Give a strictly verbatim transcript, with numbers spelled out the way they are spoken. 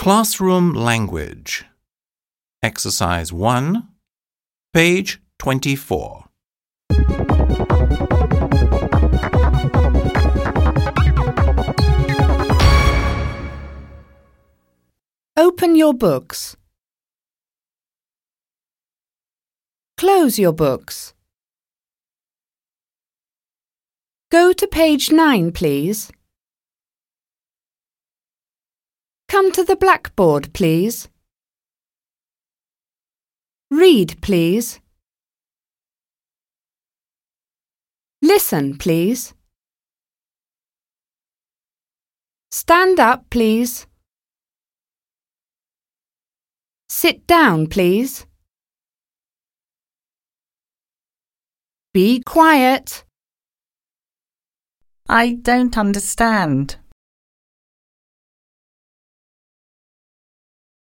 Classroom Language. Exercise one, page twenty-four. Open your books. Close your books. Go to page nine, please. Come to the blackboard, please. Read, please. Listen, please. Stand up, please. Sit down, please. Be quiet. I don't understand.